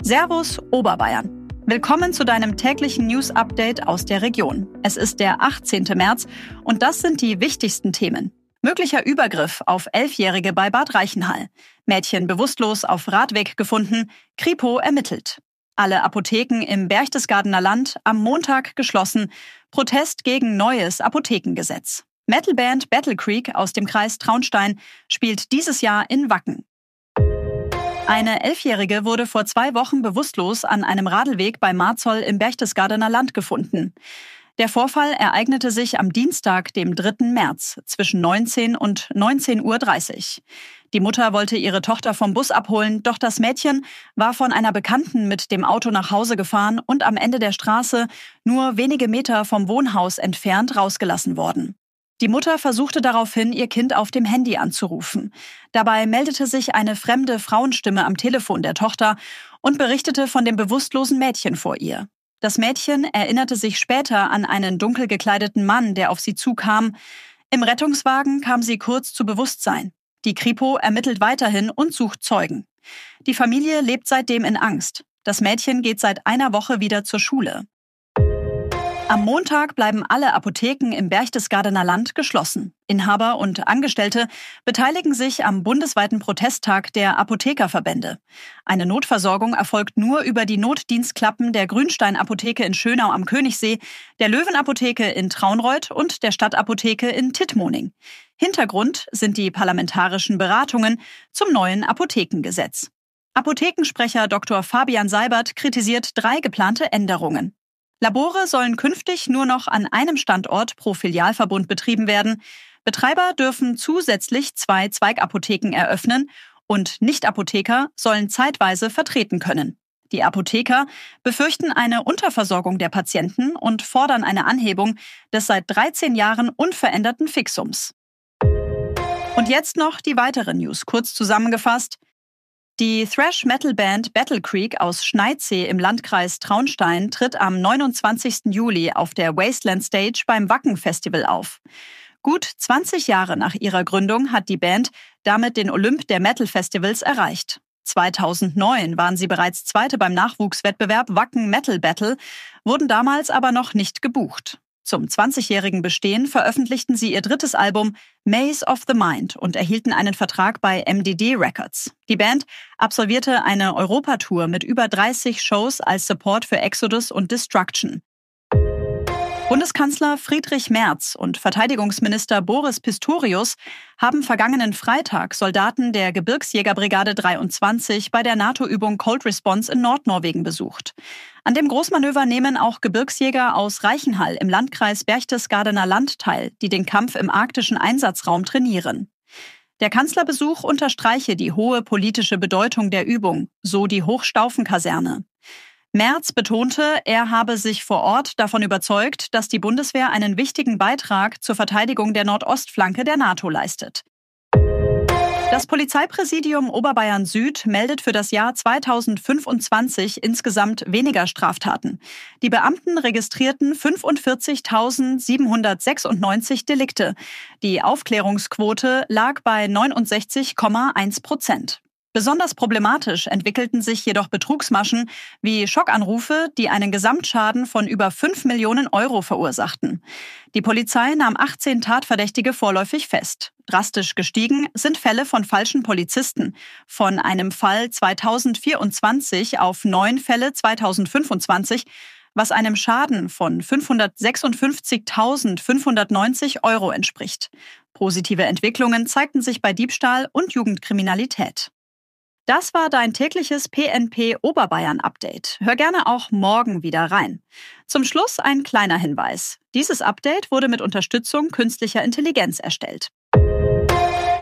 Servus Oberbayern. Willkommen zu deinem täglichen News-Update aus der Region. Es ist der 18. März und das sind die wichtigsten Themen. Möglicher Übergriff auf 11-Jährige bei Bad Reichenhall. Mädchen bewusstlos auf Radweg gefunden. Kripo ermittelt. Alle Apotheken im Berchtesgadener Land am Montag geschlossen. Protest gegen neues Apothekengesetz. Metalband Battle Creek aus dem Kreis Traunstein spielt dieses Jahr in Wacken. Eine 11-Jährige wurde vor 2 Wochen bewusstlos an einem Radlweg bei Marzoll im Berchtesgadener Land gefunden. Der Vorfall ereignete sich am Dienstag, dem 3. März, zwischen 19 und 19:30 Uhr. Die Mutter wollte ihre Tochter vom Bus abholen, doch das Mädchen war von einer Bekannten mit dem Auto nach Hause gefahren und am Ende der Straße, nur wenige Meter vom Wohnhaus entfernt, rausgelassen worden. Die Mutter versuchte daraufhin, ihr Kind auf dem Handy anzurufen. Dabei meldete sich eine fremde Frauenstimme am Telefon der Tochter und berichtete von dem bewusstlosen Mädchen vor ihr. Das Mädchen erinnerte sich später an einen dunkel gekleideten Mann, der auf sie zukam. Im Rettungswagen kam sie kurz zu Bewusstsein. Die Kripo ermittelt weiterhin und sucht Zeugen. Die Familie lebt seitdem in Angst. Das Mädchen geht seit einer Woche wieder zur Schule. Am Montag bleiben alle Apotheken im Berchtesgadener Land geschlossen. Inhaber und Angestellte beteiligen sich am bundesweiten Protesttag der Apothekerverbände. Eine Notversorgung erfolgt nur über die Notdienstklappen der Grünstein-Apotheke in Schönau am Königssee, der Löwen-Apotheke in Traunreut und der Stadtapotheke in Tittmoning. Hintergrund sind die parlamentarischen Beratungen zum neuen Apothekengesetz. Apothekensprecher Dr. Fabian Seibert kritisiert 3 geplante Änderungen. Labore sollen künftig nur noch an einem Standort pro Filialverbund betrieben werden. Betreiber dürfen zusätzlich 2 Zweigapotheken eröffnen und Nicht-Apotheker sollen zeitweise vertreten können. Die Apotheker befürchten eine Unterversorgung der Patienten und fordern eine Anhebung des seit 13 Jahren unveränderten Fixums. Und jetzt noch die weiteren News, kurz zusammengefasst. Die Thrash-Metal-Band Battle Creek aus Schneidsee im Landkreis Traunstein tritt am 29. Juli auf der Wasteland Stage beim Wacken-Festival auf. Gut 20 Jahre nach ihrer Gründung hat die Band damit den Olymp der Metal-Festivals erreicht. 2009 waren sie bereits Zweite beim Nachwuchswettbewerb Wacken Metal Battle, wurden damals aber noch nicht gebucht. Zum 20-jährigen Bestehen veröffentlichten sie ihr 3. Album Maze of the Mind und erhielten einen Vertrag bei MDD Records. Die Band absolvierte eine Europatour mit über 30 Shows als Support für Exodus und Destruction. Bundeskanzler Friedrich Merz und Verteidigungsminister Boris Pistorius haben vergangenen Freitag Soldaten der Gebirgsjägerbrigade 23 bei der NATO-Übung Cold Response in Nordnorwegen besucht. An dem Großmanöver nehmen auch Gebirgsjäger aus Reichenhall im Landkreis Berchtesgadener Land teil, die den Kampf im arktischen Einsatzraum trainieren. Der Kanzlerbesuch unterstreiche die hohe politische Bedeutung der Übung, so die Hochstaufen-Kaserne. Merz betonte, er habe sich vor Ort davon überzeugt, dass die Bundeswehr einen wichtigen Beitrag zur Verteidigung der Nordostflanke der NATO leistet. Das Polizeipräsidium Oberbayern Süd meldet für das Jahr 2025 insgesamt weniger Straftaten. Die Beamten registrierten 45.796 Delikte. Die Aufklärungsquote lag bei 69,1%. Besonders problematisch entwickelten sich jedoch Betrugsmaschen wie Schockanrufe, die einen Gesamtschaden von über 5 Millionen Euro verursachten. Die Polizei nahm 18 Tatverdächtige vorläufig fest. Drastisch gestiegen sind Fälle von falschen Polizisten. Von einem Fall 2024 auf 9 Fälle 2025, was einem Schaden von 556.590 Euro entspricht. Positive Entwicklungen zeigten sich bei Diebstahl und Jugendkriminalität. Das war dein tägliches PNP Oberbayern Update. Hör gerne auch morgen wieder rein. Zum Schluss ein kleiner Hinweis. Dieses Update wurde mit Unterstützung künstlicher Intelligenz erstellt.